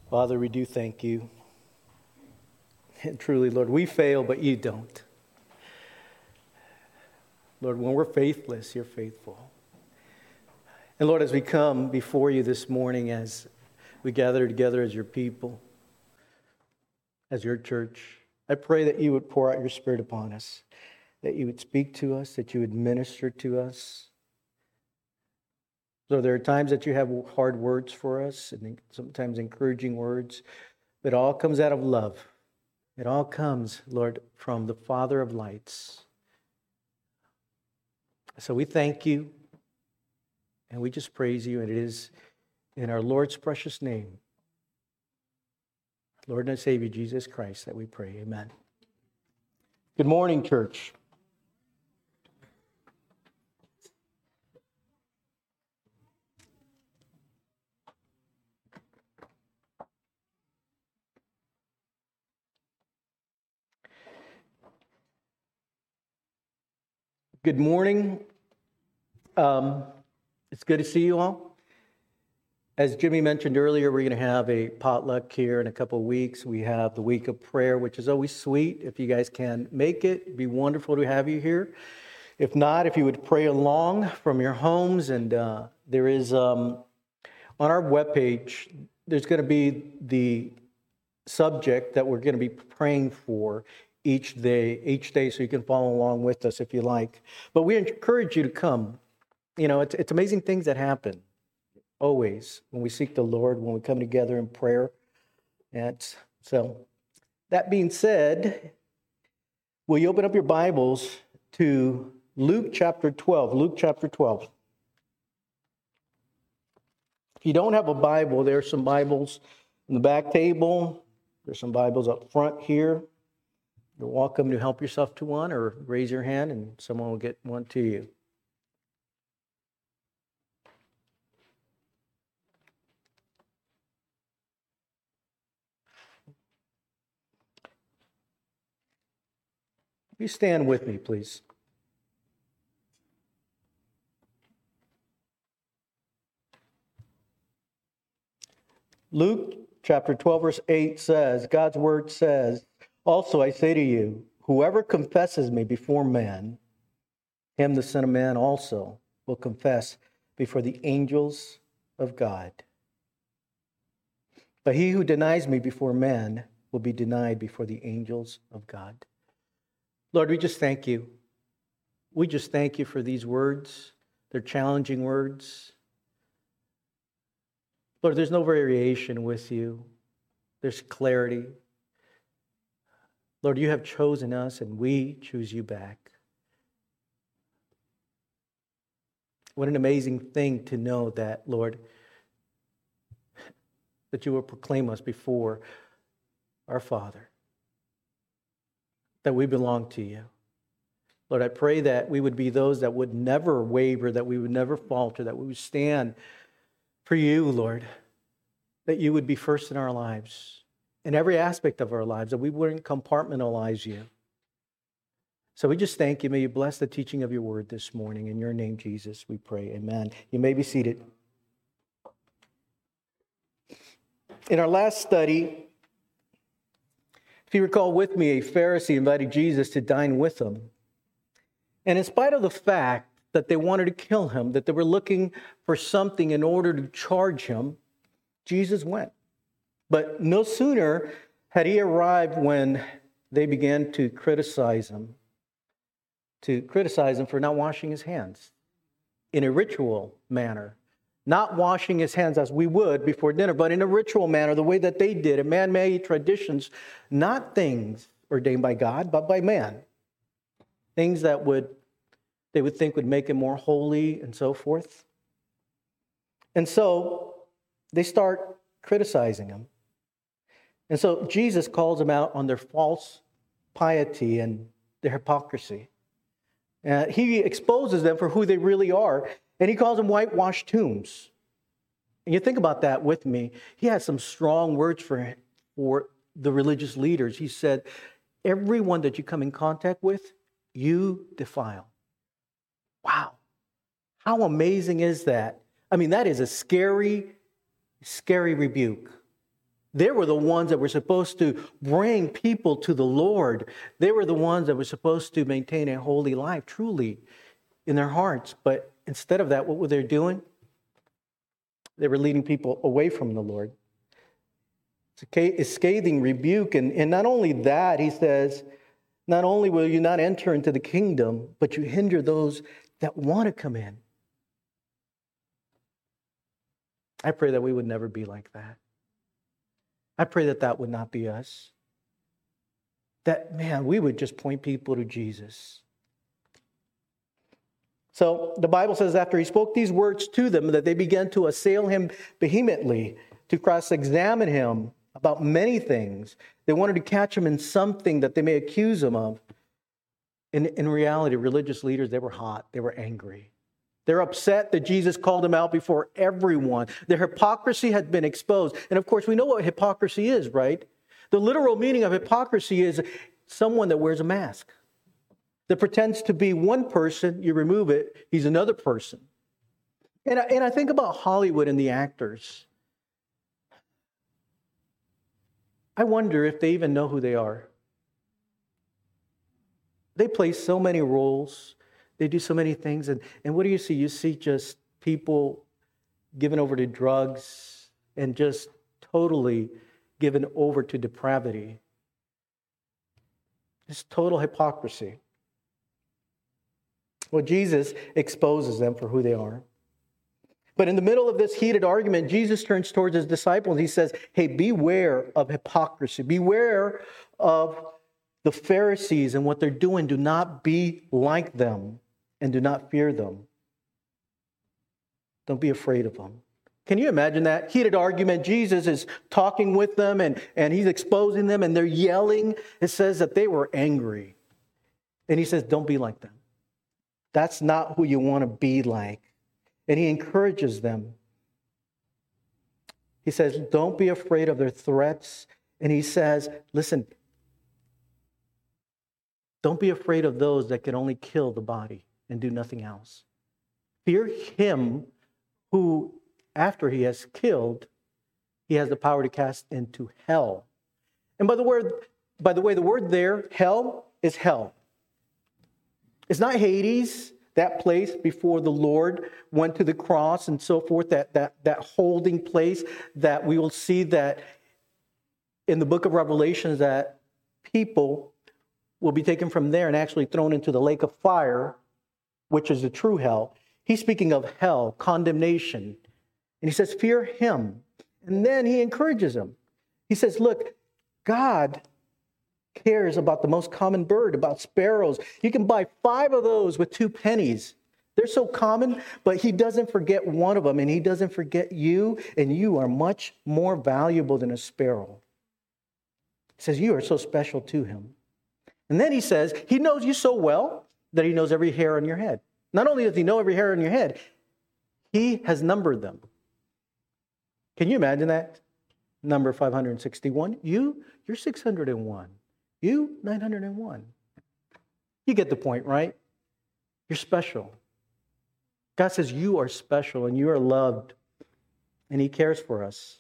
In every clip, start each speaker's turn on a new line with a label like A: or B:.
A: Father, we do thank you. And truly, Lord, we fail, but you don't. Lord, when we're faithless, you're faithful. And Lord, as we come before you this morning, as we gather together as your people, as your church, I pray that you would pour out your Spirit upon us, that you would speak to us, that you would minister to us. So there are times that you have hard words for us, and sometimes encouraging words, but it all comes out of love. It all comes, Lord, from the Father of lights. So we thank you, and we just praise you, and it is in our Lord's precious name, Lord and Savior Jesus Christ, that we pray. Amen. Good morning, church. Good morning. It's good to see you all. As Jimmy mentioned earlier, we're going to have a potluck here in a couple of weeks. We have the week of prayer, which is always sweet. If you guys can make it, it'd be wonderful to have you here. If not, if you would pray along from your homes, and there is on our webpage, there's going to be the subject that we're going to be praying for each day, so you can follow along with us if you like. But we encourage you to come. You know, it's amazing things that happen always when we seek the Lord, when we come together in prayer. And so, that being said, will you open up your Bibles to Luke chapter 12? Luke chapter 12. If you don't have a Bible, there are some Bibles in the back table. There's some Bibles up front here. You're welcome to help yourself to one or raise your hand and someone will get one to you. You stand with me, please. Luke chapter 12, verse 8 says, God's word says, also I say to you, whoever confesses me before men, him the Son of Man also will confess before the angels of God. But he who denies me before men will be denied before the angels of God. Lord, we just thank you. We just thank you for these words. They're challenging words. Lord, there's no variation with you. There's clarity. Lord, you have chosen us and we choose you back. What an amazing thing to know that, Lord, that you will proclaim us before our Father, that we belong to you. Lord, I pray that we would be those that would never waver, that we would never falter, that we would stand for you, Lord, that you would be first in our lives, in every aspect of our lives, that we wouldn't compartmentalize you. So we just thank you. May you bless the teaching of your word this morning. In your name, Jesus, we pray. Amen. You may be seated. In our last study, if you recall with me, a Pharisee invited Jesus to dine with him. And in spite of the fact that they wanted to kill him, that they were looking for something in order to charge him, Jesus went. But no sooner had he arrived when they began to criticize him for not washing his hands in a ritual manner. Not washing his hands as we would before dinner, but in a ritual manner, the way that they did it, man-made traditions, not things ordained by God, but by man. Things that they would think would make him more holy and so forth. And so they start criticizing him. And so Jesus calls them out on their false piety and their hypocrisy. He exposes them for who they really are, and he calls them whitewashed tombs. And you think about that with me. He had some strong words for the religious leaders. He said, everyone that you come in contact with, you defile. Wow. How amazing is that? I mean, that is a scary, scary rebuke. They were the ones that were supposed to bring people to the Lord. They were the ones that were supposed to maintain a holy life, truly, in their hearts. But instead of that, what were they doing? They were leading people away from the Lord. It's a scathing rebuke. And not only that, he says, not only will you not enter into the kingdom, but you hinder those that want to come in. I pray that we would never be like that. I pray that that would not be us. That, man, we would just point people to Jesus. So the Bible says after he spoke these words to them, that they began to assail him vehemently, to cross-examine him about many things. They wanted to catch him in something that they may accuse him of. In reality, religious leaders, they were hot. They were angry. They're upset that Jesus called them out before everyone. Their hypocrisy had been exposed. And of course, we know what hypocrisy is, right? The literal meaning of hypocrisy is someone that wears a mask, that pretends to be one person. You remove it, he's another person. And I think about Hollywood and the actors. I wonder if they even know who they are. They play so many roles. They do so many things. And what do you see? You see just people given over to drugs and just totally given over to depravity. It's total hypocrisy. Well, Jesus exposes them for who they are. But in the middle of this heated argument, Jesus turns towards his disciples. He says, hey, beware of hypocrisy. Beware of the Pharisees and what they're doing. Do not be like them. And do not fear them. Don't be afraid of them. Can you imagine that? Heated argument. Jesus is talking with them and he's exposing them and they're yelling. It says that they were angry. And he says, don't be like them. That's not who you want to be like. And he encourages them. He says, don't be afraid of their threats. And he says, listen, don't be afraid of those that can only kill the body and do nothing else. Fear him who, after he has killed, he has the power to cast into hell. And by the way, the word there, hell, is hell. It's not Hades, that place before the Lord went to the cross and so forth, that holding place that we will see that in the book of Revelations that people will be taken from there and actually thrown into the lake of fire, which is the true hell. He's speaking of hell, condemnation. And he says, fear him. And then he encourages them. He says, look, God cares about the most common bird, about sparrows. You can buy 5 of those with 2 pennies. They're so common, but he doesn't forget one of them, and he doesn't forget you, and you are much more valuable than a sparrow. He says, you are so special to him. And then he says, he knows you so well that he knows every hair on your head. Not only does he know every hair on your head, he has numbered them. Can you imagine that? Number 561. You're 601. You, 901. You get the point, right? You're special. God says you are special and you are loved and he cares for us.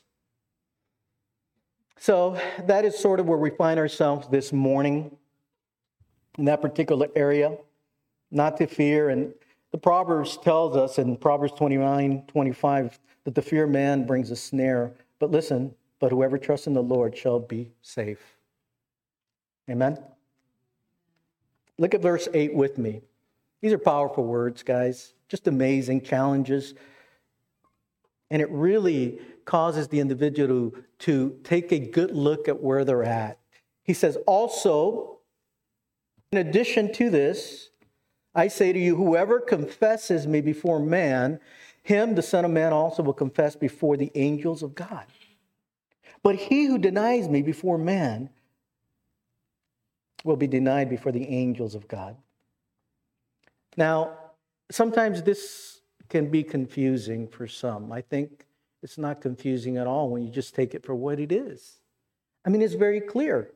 A: So that is sort of where we find ourselves this morning in that particular area. Not to fear. And the Proverbs tells us in Proverbs 29:25 that the fear of man brings a snare. But listen, but whoever trusts in the Lord shall be safe. Amen? Look at verse 8 with me. These are powerful words, guys. Just amazing challenges. And it really causes the individual to take a good look at where they're at. He says, also, in addition to this, I say to you, whoever confesses me before man, him, the Son of Man, also will confess before the angels of God. But he who denies me before man will be denied before the angels of God. Now, sometimes this can be confusing for some. I think it's not confusing at all when you just take it for what it is. I mean, it's very clear.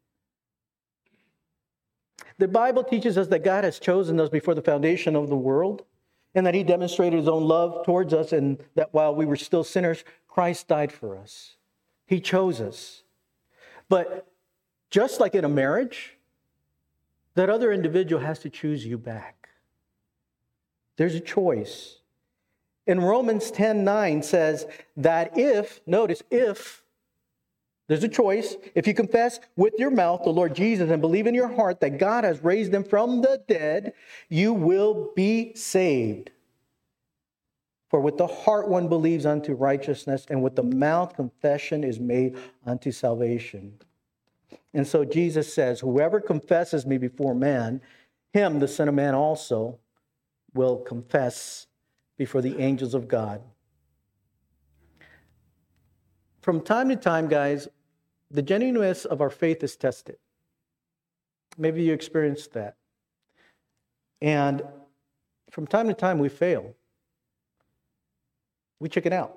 A: The Bible teaches us that God has chosen us before the foundation of the world and that he demonstrated his own love towards us and that while we were still sinners, Christ died for us. He chose us. But just like in a marriage, that other individual has to choose you back. There's a choice. In Romans 10:9 says that if there's a choice, if you confess with your mouth the Lord Jesus and believe in your heart that God has raised him from the dead, you will be saved. For with the heart one believes unto righteousness, and with the mouth confession is made unto salvation. And so Jesus says, whoever confesses me before man, him, the Son of Man, also will confess before the angels of God. From time to time, guys, the genuineness of our faith is tested. Maybe you experienced that. And from time to time, we fail. We chicken out.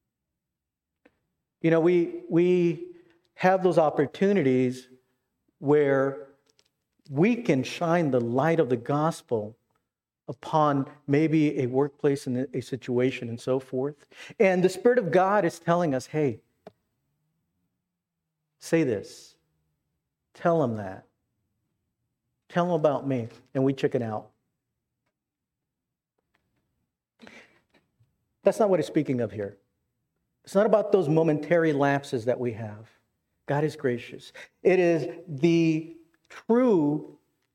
A: You know, we have those opportunities where we can shine the light of the gospel upon maybe a workplace and a situation and so forth. And the Spirit of God is telling us, hey, say this. Tell them that. Tell them about me. And we chicken out. That's not what he's speaking of here. It's not about those momentary lapses that we have. God is gracious. It is the true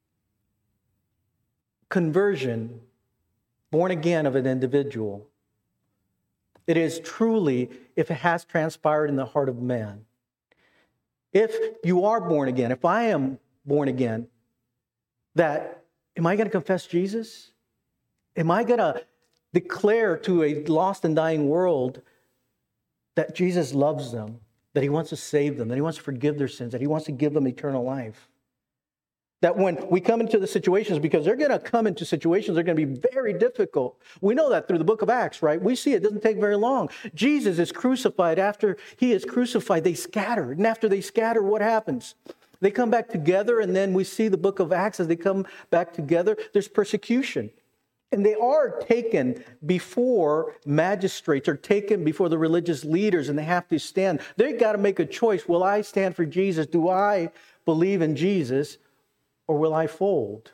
A: conversion, born again of an individual. It is truly, if it has transpired in the heart of man. If you are born again, if I am born again, that, am I going to confess Jesus? Am I going to declare to a lost and dying world that Jesus loves them, that he wants to save them, that he wants to forgive their sins, that he wants to give them eternal life? That when we come into the situations, because they're going to come into situations, they're going to be very difficult. We know that through the book of Acts, right? We see it doesn't take very long. Jesus is crucified. After he is crucified, they scatter. And after they scatter, what happens? They come back together, and then we see the book of Acts as they come back together, there's persecution. And they are taken before magistrates, or taken before the religious leaders, and they have to stand. They've got to make a choice. Will I stand for Jesus? Do I believe in Jesus? Or will I fold?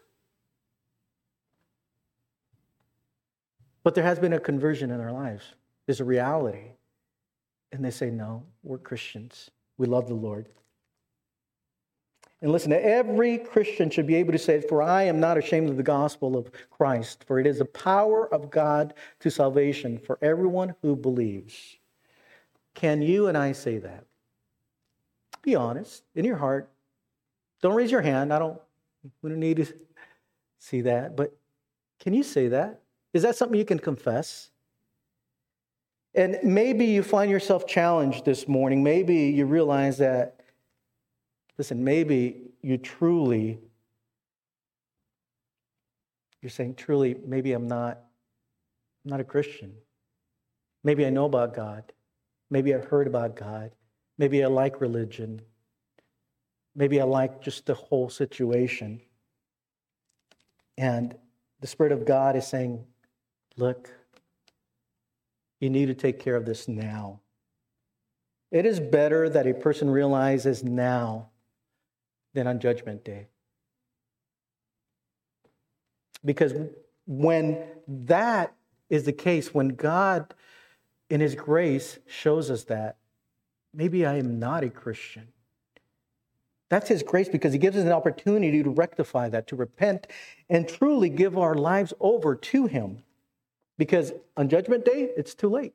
A: But there has been a conversion in their lives. There's a reality. And they say, no, we're Christians. We love the Lord. And listen, every Christian should be able to say, for I am not ashamed of the gospel of Christ, for it is the power of God to salvation for everyone who believes. Can you and I say that? Be honest in your heart. Don't raise your hand. We don't need to see that. But can you say that? Is that something you can confess? And maybe you find yourself challenged this morning. Maybe you realize that, listen, maybe you're saying truly, maybe I'm not a Christian. Maybe I know about God. Maybe I've heard about God. Maybe I like religion. Maybe I like just the whole situation. And the Spirit of God is saying, look, you need to take care of this now. It is better that a person realizes now than on Judgment Day. Because when that is the case, when God in his grace shows us that, maybe I am not a Christian. That's his grace, because he gives us an opportunity to rectify that, to repent, and truly give our lives over to him. Because on Judgment Day, it's too late.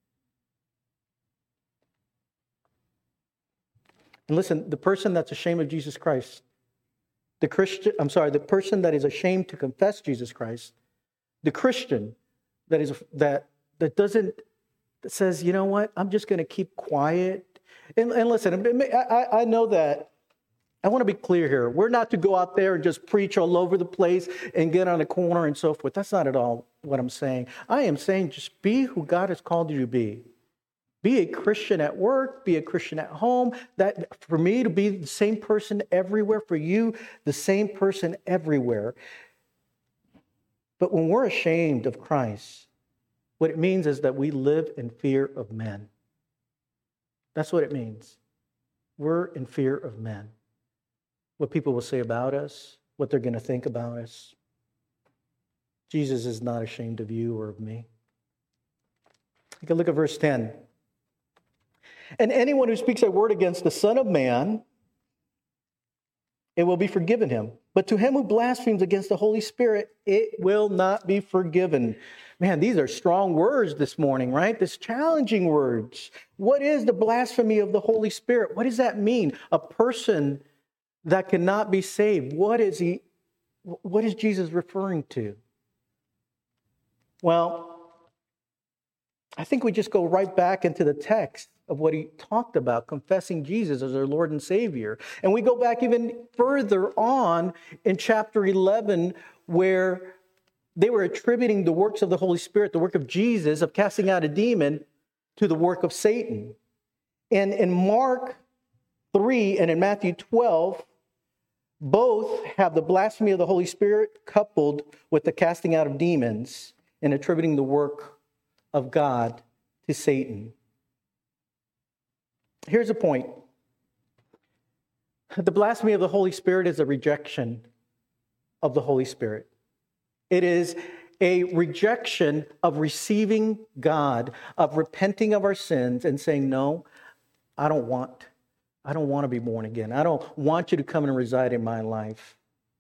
A: And listen, the person that's ashamed of Jesus Christ, the person that is ashamed to confess Jesus Christ, the Christian that says, you know what, I'm just going to keep quiet. And listen, I know that. I want to be clear here. We're not to go out there and just preach all over the place and get on a corner and so forth. That's not at all what I'm saying. I am saying just be who God has called you to be. Be a Christian at work, be a Christian at home. That for me to be the same person everywhere, for you, the same person everywhere. But when we're ashamed of Christ, what it means is that we live in fear of men. That's what it means. We're in fear of men. What people will say about us, what they're going to think about us. Jesus is not ashamed of you or of me. You can look at verse 10. And anyone who speaks a word against the Son of Man, it will be forgiven him. But to him who blasphemes against the Holy Spirit, it will not be forgiven. Man, these are strong words this morning, right? This challenging words. What is the blasphemy of the Holy Spirit? What does that mean? A person that cannot be saved. What is Jesus referring to? Well, I think we just go right back into the text of what he talked about, confessing Jesus as our Lord and Savior. And we go back even further on in chapter 11, where they were attributing the works of the Holy Spirit, the work of Jesus, of casting out a demon, to the work of Satan. And in Mark 3 and in Matthew 12, both have the blasphemy of the Holy Spirit coupled with the casting out of demons and attributing the work of God to Satan. Here's the point. The blasphemy of the Holy Spirit is a rejection of the Holy Spirit. It is a rejection of receiving God, of repenting of our sins and saying, no, I don't want to be born again. I don't want you to come and reside in my life.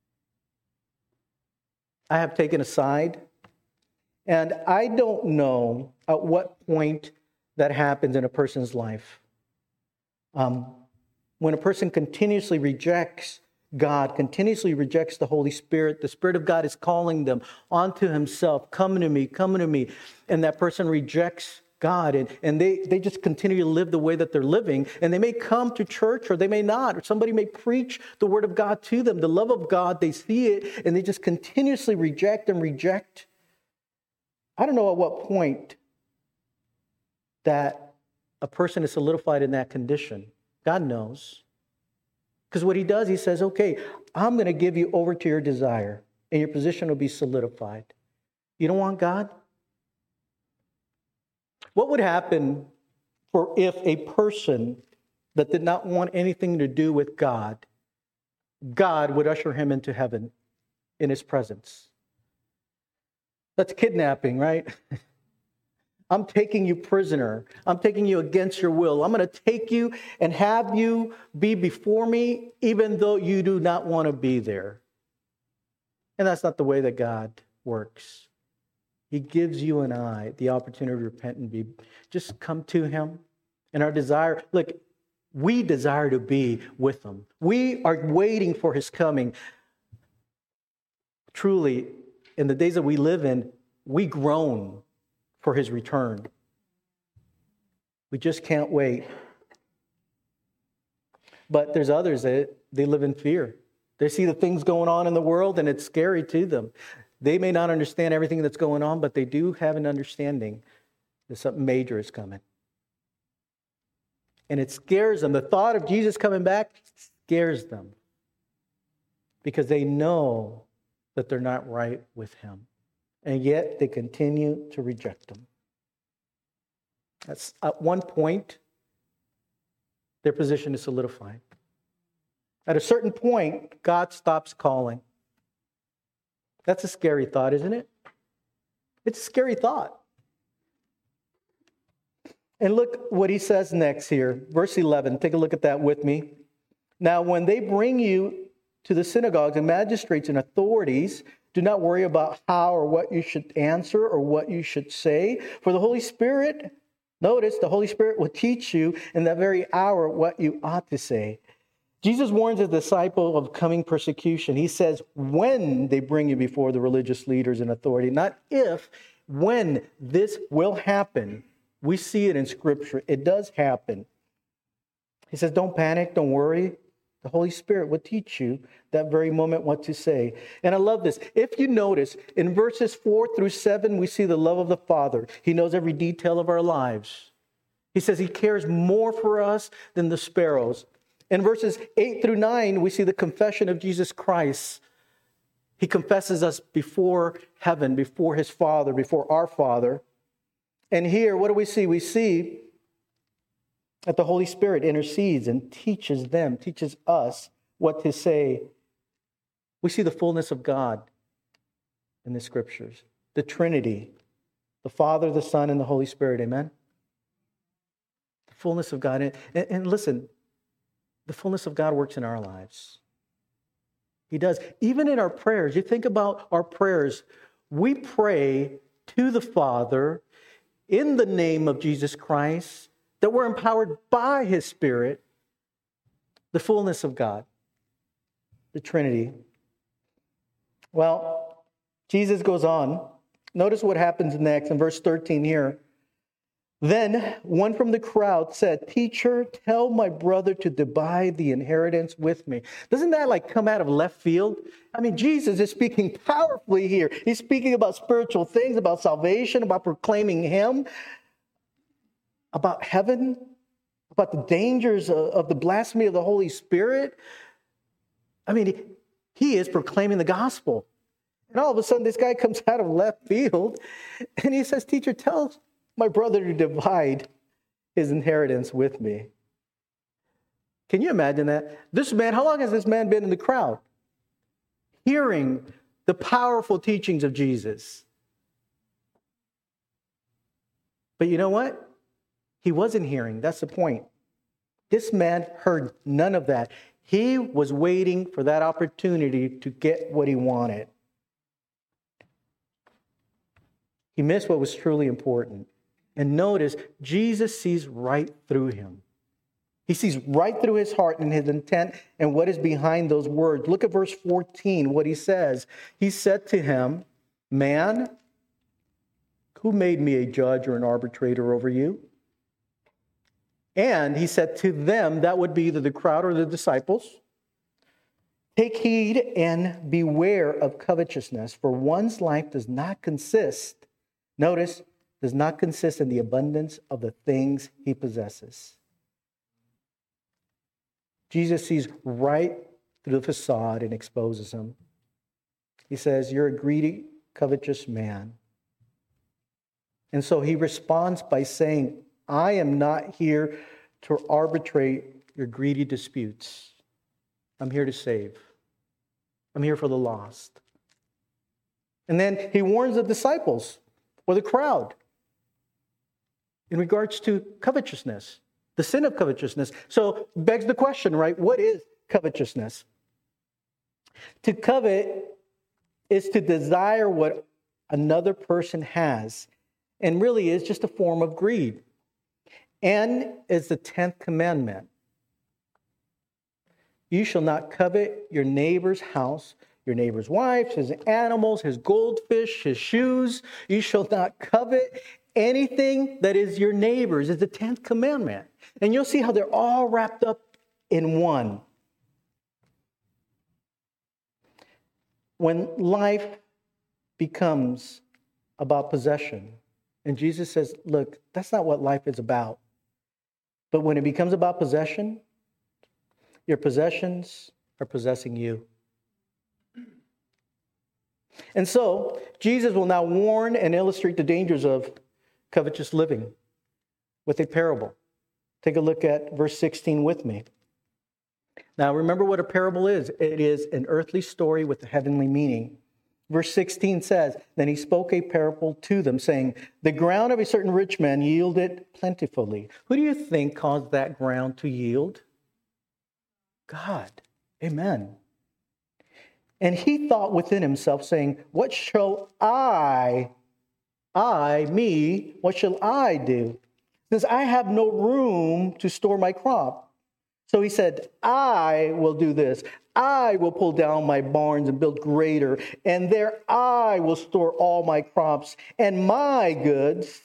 A: I have taken a side, and I don't know at what point that happens in a person's life. When a person continuously rejects God, continuously rejects the Holy Spirit, the Spirit of God is calling them onto himself, come to me, and that person rejects God, and they just continue to live the way that they're living, and they may come to church or they may not, or somebody may preach the word of God to them, the love of God, they see it, and they just continuously reject. I don't know at what point that a person is solidified in that condition. God knows. Because what he does, he says, okay, I'm going to give you over to your desire, and your position will be solidified. You don't want God? What would happen if a person that did not want anything to do with God would usher him into heaven in his presence? That's kidnapping, right? I'm taking you prisoner. I'm taking you against your will. I'm going to take you and have you be before me, even though you do not want to be there. And that's not the way that God works. He gives you and I the opportunity to repent and just come to him. And our desire, look, we desire to be with him. We are waiting for his coming. Truly, in the days that we live in, we groan for his return. We just can't wait. But there's others that they live in fear. They see the things going on in the world and it's scary to them. They may not understand everything that's going on, but they do have an understanding that something major is coming. And it scares them. The thought of Jesus coming back scares them because they know that they're not right with him. And yet they continue to reject him. At one point, their position is solidified. At a certain point, God stops calling. That's a scary thought, isn't it? It's a scary thought. And look what he says next here. Verse 11, take a look at that with me. Now, when they bring you to the synagogues and magistrates and authorities, do not worry about how or what you should answer or what you should say. For the Holy Spirit, notice, the Holy Spirit will teach you in that very hour what you ought to say. Jesus warns his disciple of coming persecution. He says, when they bring you before the religious leaders and authority, not if, when this will happen. We see it in Scripture. It does happen. He says, don't panic, don't worry. The Holy Spirit will teach you that very moment what to say. And I love this. If you notice, in verses 4 through 7, we see the love of the Father. He knows every detail of our lives. He says he cares more for us than the sparrows. In verses 8 through 9, we see the confession of Jesus Christ. He confesses us before heaven, before his Father, before our Father. And here, what do we see? We see that the Holy Spirit intercedes and teaches us what to say. We see the fullness of God in the Scriptures. The Trinity, the Father, the Son, and the Holy Spirit. Amen? The fullness of God. And listen, the fullness of God works in our lives. He does. Even in our prayers. You think about our prayers. We pray to the Father in the name of Jesus Christ, that we're empowered by His Spirit, the fullness of God, the Trinity. Well, Jesus goes on. Notice what happens next in verse 13 here. Then one from the crowd said, "Teacher, tell my brother to divide the inheritance with me." Doesn't that like come out of left field? I mean, Jesus is speaking powerfully here. He's speaking about spiritual things, about salvation, about proclaiming Him, about heaven, about the dangers of the blasphemy of the Holy Spirit. I mean, he is proclaiming the gospel. And all of a sudden, this guy comes out of left field and he says, "Teacher, tell my brother to divide his inheritance with me." Can you imagine that? This man, how long has this man been in the crowd? Hearing the powerful teachings of Jesus. But you know what? He wasn't hearing. That's the point. This man heard none of that. He was waiting for that opportunity to get what he wanted. He missed what was truly important. And notice, Jesus sees right through him. He sees right through his heart and his intent and what is behind those words. Look at verse 14, what he says. He said to him, "Man, who made me a judge or an arbitrator over you?" And he said to them, that would be either the crowd or the disciples, "Take heed and beware of covetousness, for one's life does not consist," notice, does not consist in the abundance of the things he possesses. Jesus sees right through the facade and exposes him. He says, "You're a greedy, covetous man." And so he responds by saying, "I am not here to arbitrate your greedy disputes. I'm here to save. I'm here for the lost." And then he warns the disciples or the crowd in regards to covetousness, the sin of covetousness. So begs the question, right? What is covetousness? To covet is to desire what another person has, and really is just a form of greed. And it's the 10th commandment. You shall not covet your neighbor's house, your neighbor's wife, his animals, his goldfish, his shoes. You shall not covet anything that is your neighbor's. It's the 10th commandment. And you'll see how they're all wrapped up in one. When life becomes about possession, and Jesus says, look, that's not what life is about. But when it becomes about possession, your possessions are possessing you. And so, Jesus will now warn and illustrate the dangers of covetous living with a parable. Take a look at verse 16 with me. Now, remember what a parable is. It is an earthly story with a heavenly meaning. Verse 16 says, "Then he spoke a parable to them, saying, the ground of a certain rich man yielded plentifully." Who do you think caused that ground to yield? God. Amen. "And he thought within himself, saying, what shall what shall I do? Since I have no room to store my crop. So he said, I will do this. I will pull down my barns and build greater, and there I will store all my crops and my goods.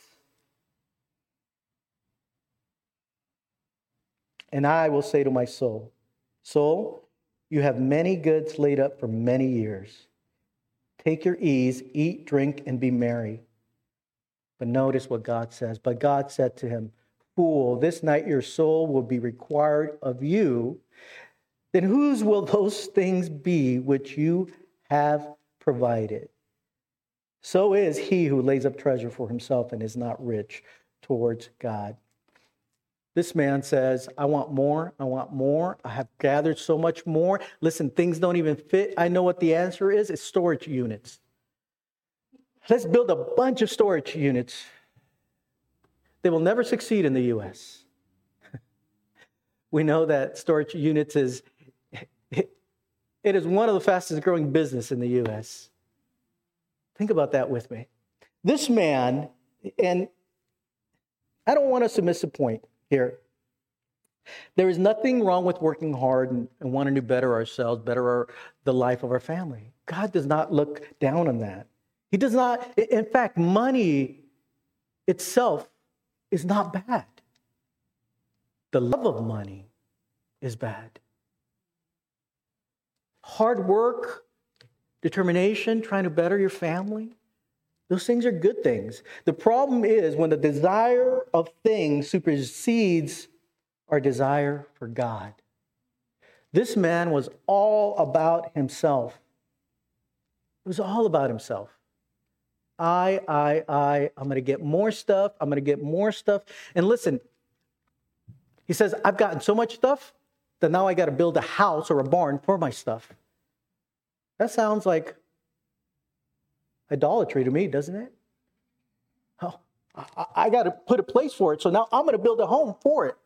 A: And I will say to my soul, soul, you have many goods laid up for many years. Take your ease, eat, drink, and be merry." But notice what God says. "But God said to him, fool, this night your soul will be required of you. Then whose will those things be which you have provided? So is he who lays up treasure for himself and is not rich towards God." This man says, I want more. I want more. I have gathered so much more. Listen, things don't even fit. I know what the answer is. It's storage units. Let's build a bunch of storage units. They will never succeed in the U.S. We know that storage units is one of the fastest growing business in the U.S. Think about that with me. This man, and I don't want us to miss a point here. There is nothing wrong with working hard and wanting to better ourselves, better the life of our family. God does not look down on that. He does not. In fact, money itself is not bad. The love of money is bad. Hard work, determination, trying to better your family, those things are good things. The problem is when the desire of things supersedes our desire for God. This man was all about himself. It was all about himself. I'm going to get more stuff. I'm going to get more stuff. And listen, he says, I've gotten so much stuff that now I got to build a house or a barn for my stuff. That sounds like idolatry to me, doesn't it? Oh, I got to put a place for it, so now I'm going to build a home for it.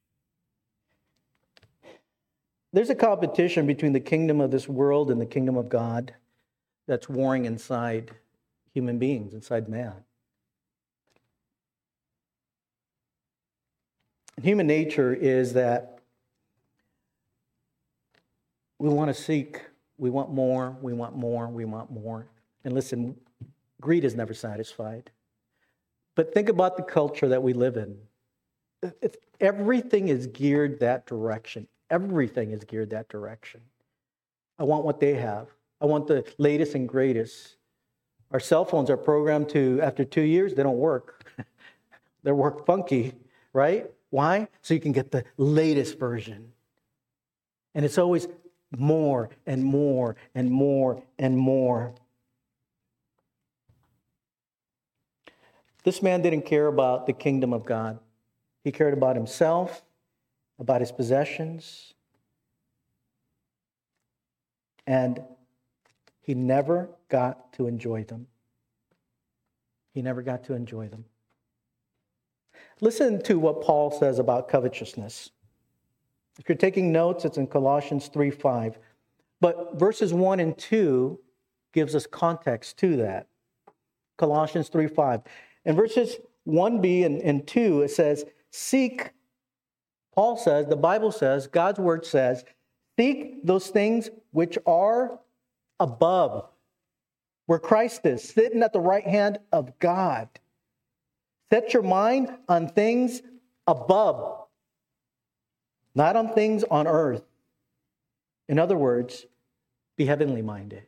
A: There's a competition between the kingdom of this world and the kingdom of God that's warring inside human beings, inside man. Human nature is that we want to seek, we want more, we want more, we want more. And listen, greed is never satisfied. But think about the culture that we live in. Everything is geared that direction. Everything is geared that direction. I want what they have. I want the latest and greatest. Our cell phones are programmed to, after 2 years, they don't work. They work funky, right? Why? So you can get the latest version. And it's always more and more and more and more. This man didn't care about the kingdom of God. He cared about himself, about his possessions, and he never got to enjoy them. He never got to enjoy them. Listen to what Paul says about covetousness. If you're taking notes, it's in Colossians 3:5. But verses 1 and 2 gives us context to that. Colossians 3:5. In verses 1b and 2, it says, seek, Paul says, the Bible says, God's word says, seek those things which are above, where Christ is, sitting at the right hand of God. Set your mind on things above, not on things on earth. In other words, be heavenly minded.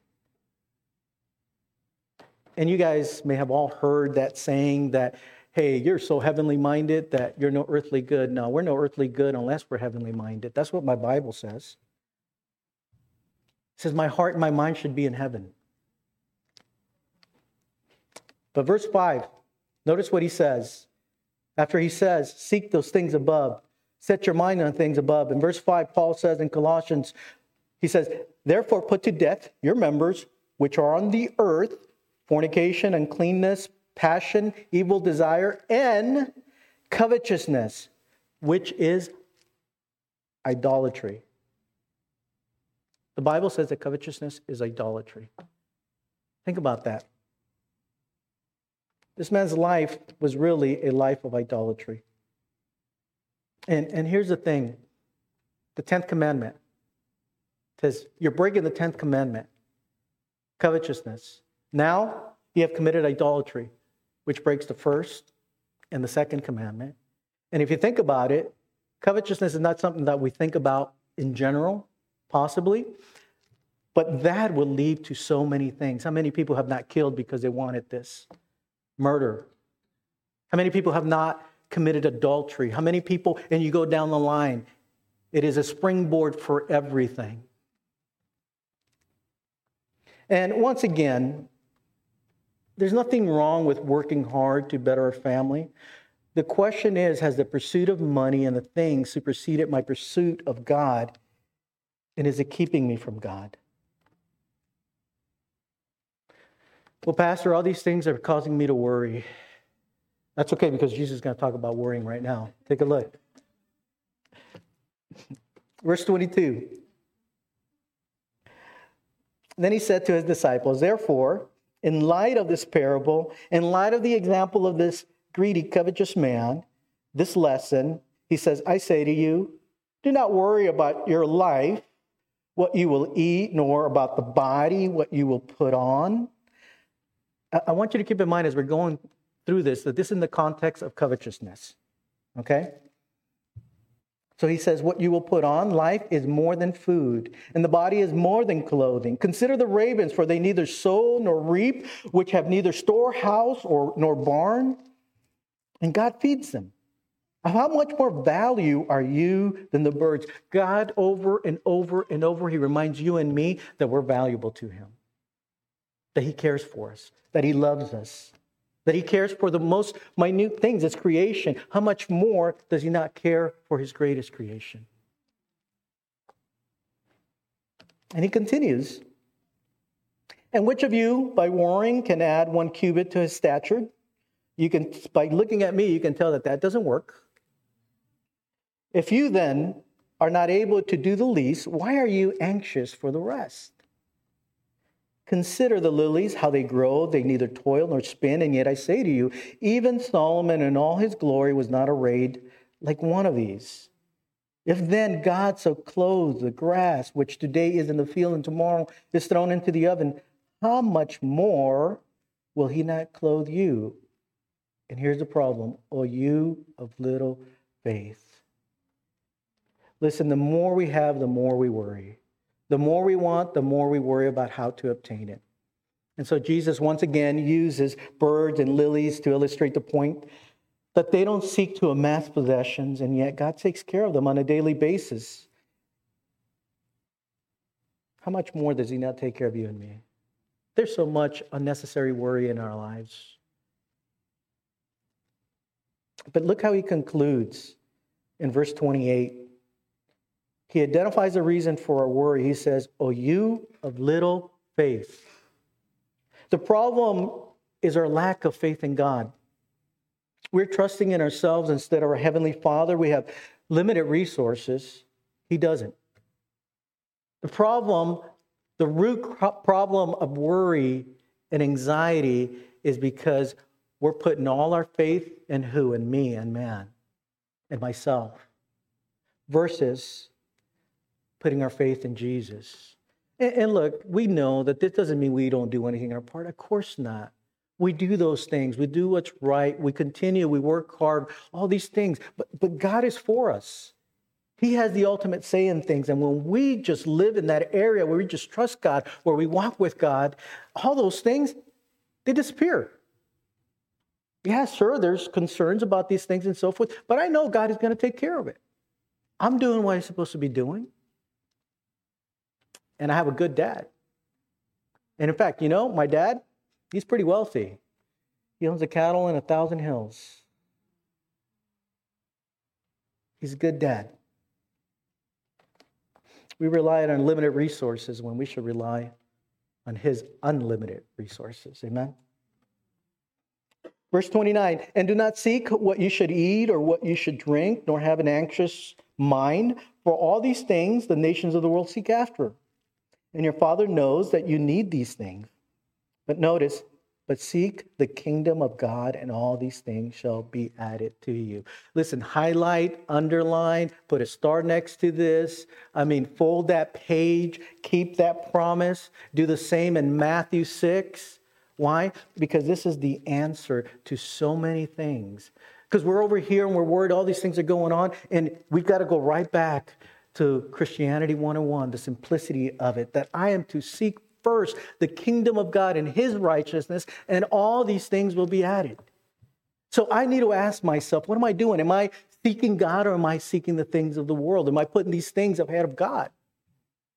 A: And you guys may have all heard that saying that, hey, you're so heavenly minded that you're no earthly good. No, we're no earthly good unless we're heavenly minded. That's what my Bible says. It says, my heart and my mind should be in heaven. But verse 5, notice what he says. After he says, seek those things above, set your mind on things above. In verse 5, Paul says in Colossians, he says, therefore put to death your members which are on the earth, fornication, uncleanness, passion, evil desire, and covetousness, which is idolatry. The Bible says that covetousness is idolatry. Think about that. This man's life was really a life of idolatry. And here's the thing. The 10th commandment says, you're breaking the 10th commandment. Covetousness. Now, you have committed idolatry, which breaks the first and the second commandment. And if you think about it, covetousness is not something that we think about in general, possibly, but that will lead to so many things. How many people have not killed because they wanted this? Murder. How many people have not committed adultery? How many people, and you go down the line, it is a springboard for everything. And once again, there's nothing wrong with working hard to better our family. The question is, has the pursuit of money and the things superseded my pursuit of God? And is it keeping me from God? Well, Pastor, all these things are causing me to worry. That's okay, because Jesus is going to talk about worrying right now. Take a look. Verse 22. Then he said to his disciples, therefore, in light of this parable, in light of the example of this greedy, covetous man, this lesson, he says, I say to you, do not worry about your life, what you will eat, nor about the body, what you will put on. I want you to keep in mind as we're going through this, that this is in the context of covetousness. Okay? So he says, what you will put on, life is more than food, and the body is more than clothing. Consider the ravens, for they neither sow nor reap, which have neither storehouse nor barn, and God feeds them. How much more value are you than the birds? God, over and over and over, he reminds you and me that we're valuable to him, that he cares for us, that he loves us, that he cares for the most minute things, his creation. How much more does he not care for his greatest creation? And he continues, and which of you, by worrying, can add 1 cubit to his stature? You can, by looking at me, you can tell that that doesn't work. If you then are not able to do the least, why are you anxious for the rest? Consider the lilies, how they grow. They neither toil nor spin. And yet I say to you, even Solomon in all his glory was not arrayed like one of these. If then God so clothes the grass, which today is in the field and tomorrow is thrown into the oven, how much more will he not clothe you? And here's the problem. O you of little faith. Listen, the more we have, the more we worry. The more we want, the more we worry about how to obtain it. And so Jesus once again uses birds and lilies to illustrate the point that they don't seek to amass possessions, and yet God takes care of them on a daily basis. How much more does he not take care of you and me? There's so much unnecessary worry in our lives. But look how he concludes in verse 28. He identifies a reason for our worry. He says, "O you of little faith." The problem is our lack of faith in God. We're trusting in ourselves instead of our Heavenly Father. We have limited resources. He doesn't. The root problem of worry and anxiety is because we're putting all our faith in who? In me and man and myself, versus putting our faith in Jesus. And look, we know that this doesn't mean we don't do anything our part. Of course not. We do those things. We do what's right. We continue. We work hard. All these things. But God is for us. He has the ultimate say in things. And when we just live in that area where we just trust God, where we walk with God, all those things, they disappear. Yeah, sure, there's concerns about these things and so forth. But I know God is going to take care of it. I'm doing what I'm supposed to be doing. And I have a good dad. And in fact, my dad, he's pretty wealthy. He owns a cattle in 1,000 hills. He's a good dad. We rely on unlimited resources when we should rely on his unlimited resources. Amen? Verse 29, and do not seek what you should eat or what you should drink, nor have an anxious mind. For all these things the nations of the world seek after. And your Father knows that you need these things. But notice, but seek the kingdom of God, and all these things shall be added to you. Listen, highlight, underline, put a star next to this. Fold that page, keep that promise. Do the same in Matthew 6. Why? Because this is the answer to so many things. Because we're over here and we're worried all these things are going on, and we've got to go right back to Christianity 101, the simplicity of it, that I am to seek first the kingdom of God and his righteousness, and all these things will be added. So I need to ask myself, what am I doing? Am I seeking God, or am I seeking the things of the world? Am I putting these things ahead of God?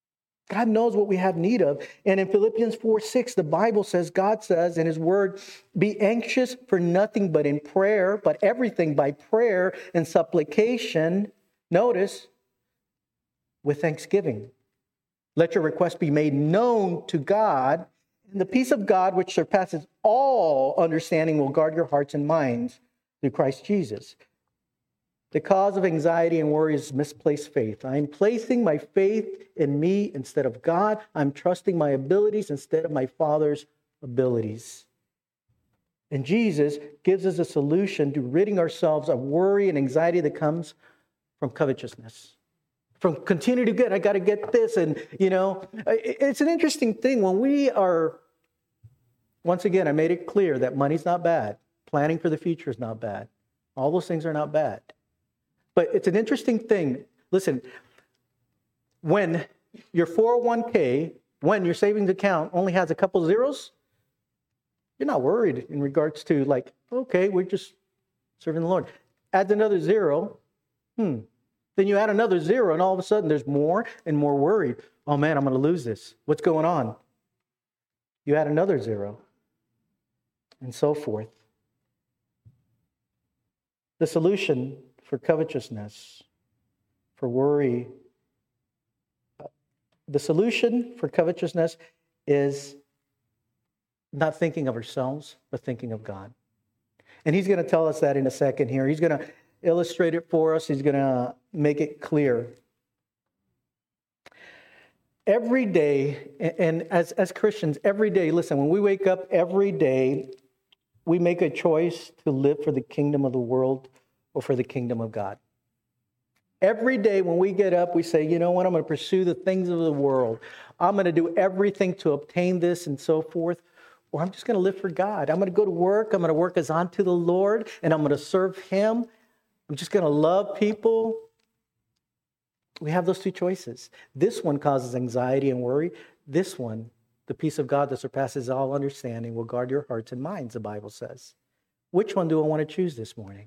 A: God knows what we have need of. And in Philippians 4:6, the Bible says, God says in his word, be anxious for nothing but in prayer, but everything by prayer and supplication. Notice, with thanksgiving. Let your request be made known to God. And the peace of God, which surpasses all understanding, will guard your hearts and minds through Christ Jesus. The cause of anxiety and worry is misplaced faith. I'm placing my faith in me instead of God. I'm trusting my abilities instead of my Father's abilities. And Jesus gives us a solution to ridding ourselves of worry and anxiety that comes from covetousness. From continue to get, I got to get this. And, it's an interesting thing when we are, once again, I made it clear that money's not bad. Planning for the future is not bad. All those things are not bad. But it's an interesting thing. Listen, when your 401k, when your savings account only has a couple zeros, you're not worried in regards to okay, we're just serving the Lord. Adds another zero, then you add another zero, and all of a sudden there's more and more worried. Oh man, I'm going to lose this. What's going on? You add another zero, and so forth. The solution for covetousness, for worry, the solution for covetousness is not thinking of ourselves, but thinking of God. And he's going to tell us that in a second here. He's going to illustrate it for us. He's going to make it clear. Every day, and as Christians, every day, listen, when we wake up every day, we make a choice to live for the kingdom of the world or for the kingdom of God. Every day when we get up, we say, you know what, I'm going to pursue the things of the world. I'm going to do everything to obtain this and so forth. Or I'm just going to live for God. I'm going to go to work. I'm going to work as unto the Lord, and I'm going to serve him. I'm just going to love people. We have those two choices. This one causes anxiety and worry. This one, the peace of God that surpasses all understanding, will guard your hearts and minds, the Bible says. Which one do I want to choose this morning?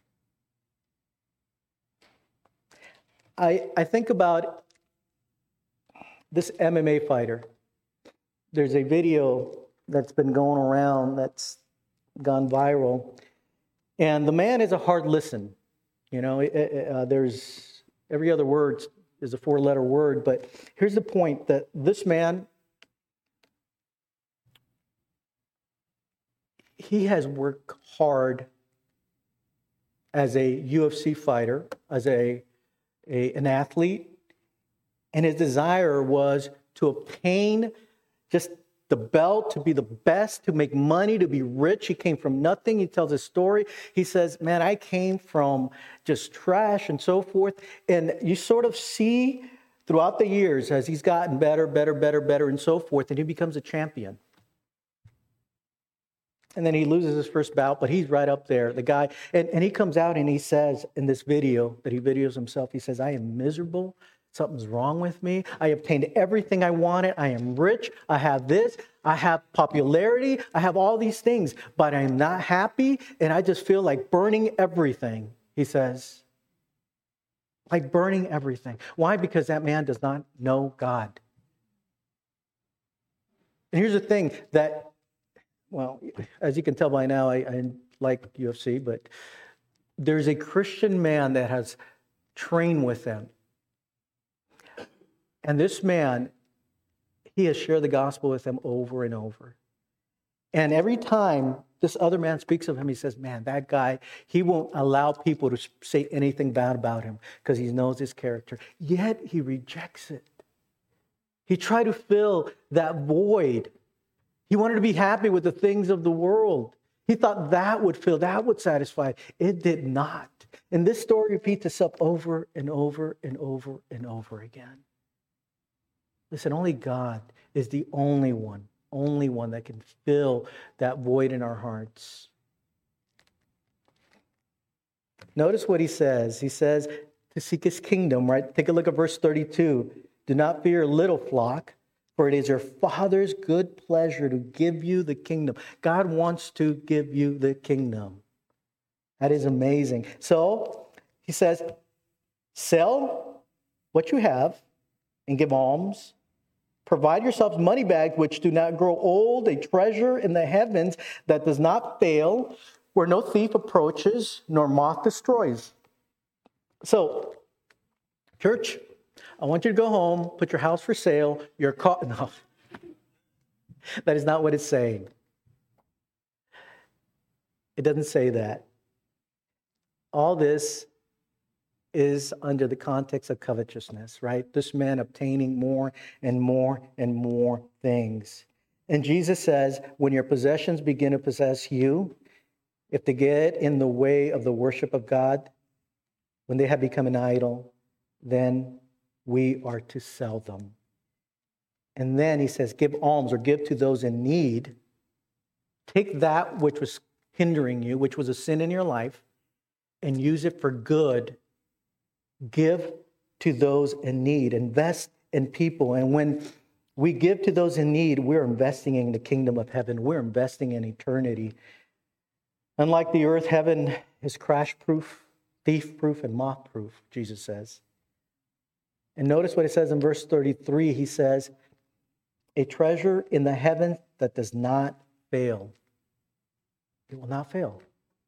A: I think about this MMA fighter. There's a video that's been going around that's gone viral. And the man is a hard listen. There's every other word is a 4-letter word. But here's the point, that this man, he has worked hard as a UFC fighter, as an athlete, and his desire was to obtain just the belt, to be the best, to make money, to be rich. He came from nothing. He tells his story. He says, man, I came from just trash and so forth. And you sort of see throughout the years as he's gotten better, and so forth, and he becomes a champion. And then he loses his first bout, but he's right up there, the guy. And he comes out and he says in this video that he videos himself, he says, I am miserable. Something's wrong with me. I obtained everything I wanted. I am rich. I have this. I have popularity. I have all these things, but I'm not happy. And I just feel like burning everything, he says. Like burning everything. Why? Because that man does not know God. And here's the thing that, well, as you can tell by now, I like UFC, but there's a Christian man that has trained with them. And this man, he has shared the gospel with them over and over. And every time this other man speaks of him, he says, man, that guy, he won't allow people to say anything bad about him because he knows his character. Yet he rejects it. He tried to fill that void. He wanted to be happy with the things of the world. He thought that would satisfy. It did not. And this story repeats itself over and over and over and over again. Listen, only God is the only one that can fill that void in our hearts. Notice what he says. He says to seek his kingdom, right? Take a look at verse 32. Do not fear, little flock, for it is your Father's good pleasure to give you the kingdom. God wants to give you the kingdom. That is amazing. So he says, sell what you have and give alms. Provide yourselves money bags which do not grow old, a treasure in the heavens that does not fail, where no thief approaches nor moth destroys. So, church, I want you to go home, put your house for sale, your car. No, that is not what it's saying. It doesn't say that. All this is under the context of covetousness, right? This man obtaining more and more and more things. And Jesus says, when your possessions begin to possess you, if they get in the way of the worship of God, when they have become an idol, then we are to sell them. And then he says, give alms or give to those in need. Take that which was hindering you, which was a sin in your life, and use it for good. Give to those in need. Invest in people. And when we give to those in need, we're investing in the kingdom of heaven. We're investing in eternity. Unlike the earth, heaven is crash-proof, thief-proof, and moth-proof, Jesus says. And notice what it says in verse 33. He says, a treasure in the heavens that does not fail. It will not fail.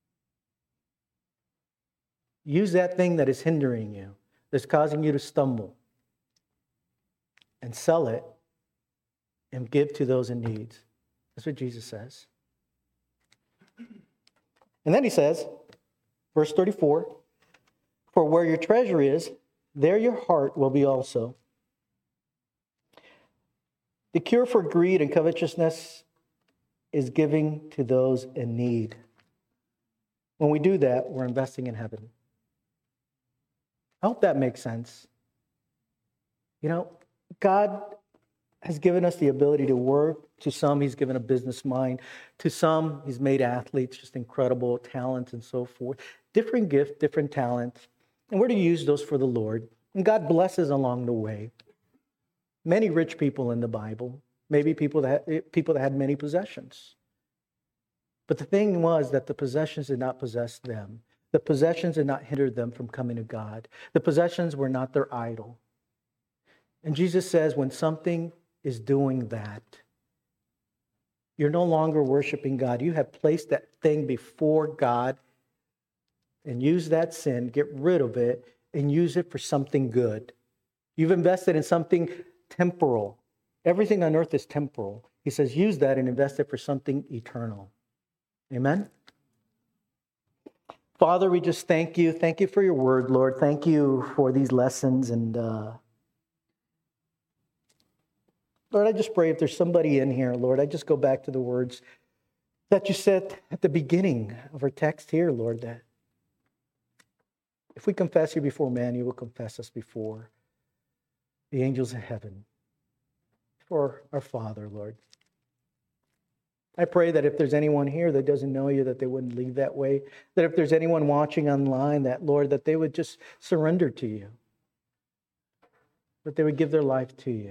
A: Use that thing that is hindering you, that's causing you to stumble, and sell it and give to those in need. That's what Jesus says. And then he says, verse 34, for where your treasure is, there your heart will be also. The cure for greed and covetousness is giving to those in need. When we do that, we're investing in heaven. I hope that makes sense. You know, God has given us the ability to work. To some, he's given a business mind. To some, he's made athletes, just incredible talent and so forth. Different gifts, different talents. And we're to use those for the Lord. And God blesses along the way. Many rich people in the Bible, maybe people that had many possessions. But the thing was that the possessions did not possess them. The possessions did not hinder them from coming to God. The possessions were not their idol. And Jesus says when something is doing that, you're no longer worshiping God. You have placed that thing before God and use that sin, get rid of it, and use it for something good. You've invested in something temporal. Everything on earth is temporal. He says use that and invest it for something eternal. Amen? Father, we just thank you. Thank you for your word, Lord. Thank you for these lessons. And Lord, I just pray if there's somebody in here, Lord, I just go back to the words that you said at the beginning of our text here, Lord, that if we confess you before man, you will confess us before the angels in heaven, for our Father, Lord. I pray that if there's anyone here that doesn't know you, that they wouldn't leave that way. That if there's anyone watching online, that, Lord, that they would just surrender to you. That they would give their life to you.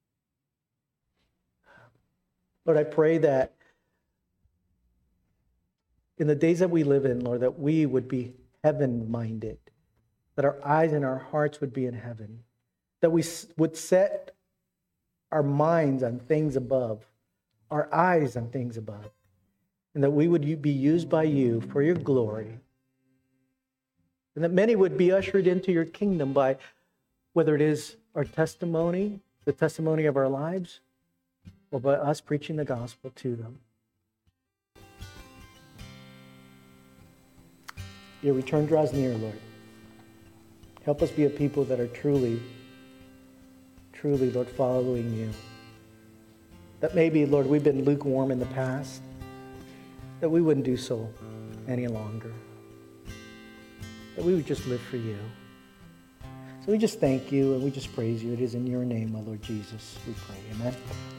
A: Lord, I pray that in the days that we live in, Lord, that we would be heaven-minded. That our eyes and our hearts would be in heaven. That we would set our minds on things above. Our eyes on things above. And that we would be used by you for your glory. And that many would be ushered into your kingdom by whether it is our testimony, the testimony of our lives, or by us preaching the gospel to them. Your return draws near, Lord. Help us be a people that are truly, Lord, following you. That maybe, Lord, we've been lukewarm in the past, that we wouldn't do so any longer. That we would just live for you. So we just thank you and we just praise you. It is in your name, my Lord Jesus, we pray. Amen.